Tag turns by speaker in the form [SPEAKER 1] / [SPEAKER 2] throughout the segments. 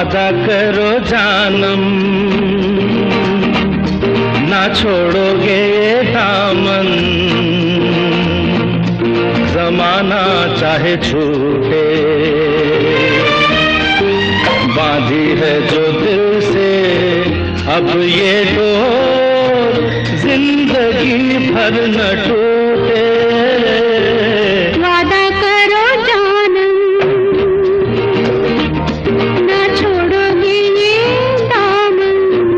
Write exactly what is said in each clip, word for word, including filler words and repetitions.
[SPEAKER 1] वादा करो जानम ना छोड़ोगे ये दामन, जमाना चाहे छूटे। बांधी है जो दिल से अब ये डोर, जिंदगी भर न टूटे।
[SPEAKER 2] वादा करो जानम ना छोड़ोगे ये दामन,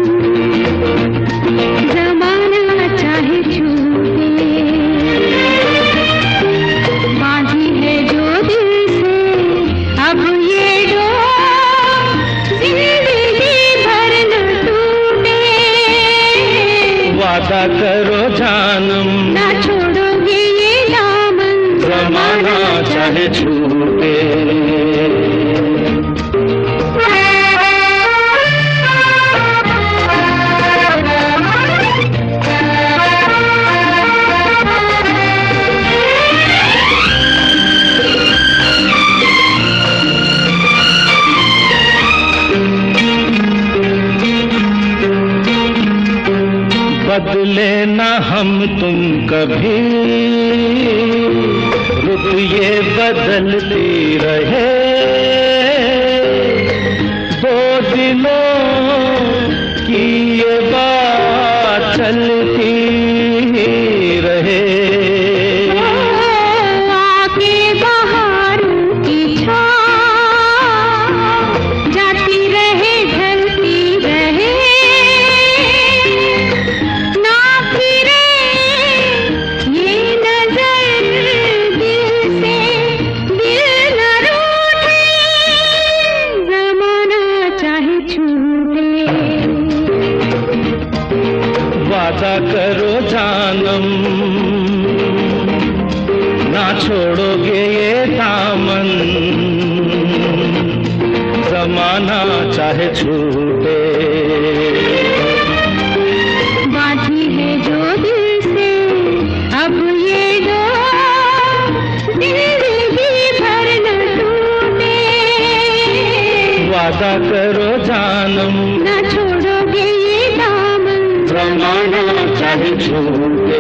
[SPEAKER 2] जमाना चाहे छूटे। बांधी है जो दिल से अब ये डोर, जिंदगी भर न टूटे।
[SPEAKER 1] वादा करो जानम
[SPEAKER 2] ना छोड़ोगे ये दामन,
[SPEAKER 1] जमाना चाहे छूटे। बदले न हम तुम कभी, रुत ये बदलती रहे। दो दिलों की ये बात चलती रहे।
[SPEAKER 2] आके बहारों की छाँव जाती रहे, ढलती रहे। ना फिरे ये नजर दिल से, दिल न रूठे। जमाना चाहे छूटे।
[SPEAKER 1] वादा करो जानम ना छोड़ोगे ये दामन, जमाना चाहे छूटे।
[SPEAKER 2] बांधी है जो दिल से अब ये डोर, जिंदगी भर न टूटे।
[SPEAKER 1] वादा करो जानम
[SPEAKER 2] ना छोड़ोगे ये दामन,
[SPEAKER 1] जमाना चाहे छूटे।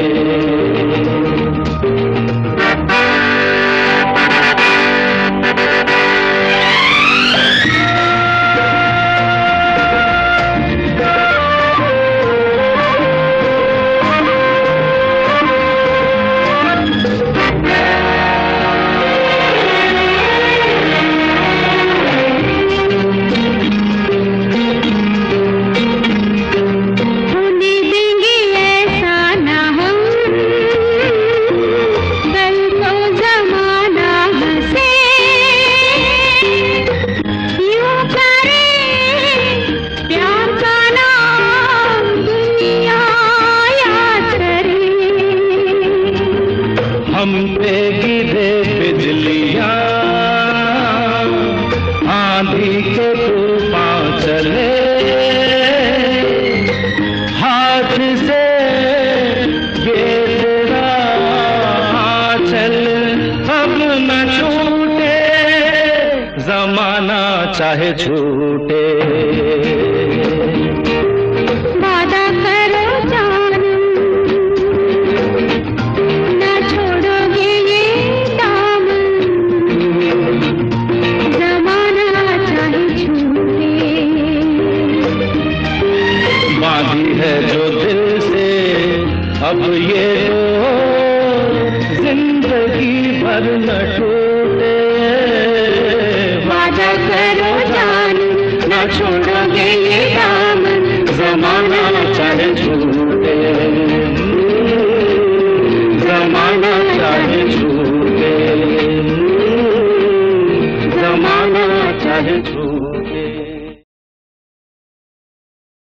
[SPEAKER 2] होने देंगे ऐसा ना हम, कल को जमाना हंसे। यूं करे प्यार का नाम दुनिया याद करे।
[SPEAKER 1] हम पे गिरे बिजलियां, आंधी के तूफान चले। हाथ से ये तेरा आंचल अब न छूटे, जमाना चाहे छूटे।
[SPEAKER 2] वादा करो जानम ना छोड़ोगे ये दामन, जमाना चाहे छूटे।
[SPEAKER 1] बांधी है जो दिल से अब ये डोर, जिंदगी भर न टूटे।
[SPEAKER 2] वादा करो जानम
[SPEAKER 1] ना छोड़ोगे ये दामन, जमाना चाहे छूटे। जमाना चाहे छूटे, जमाना चाहे छूटे।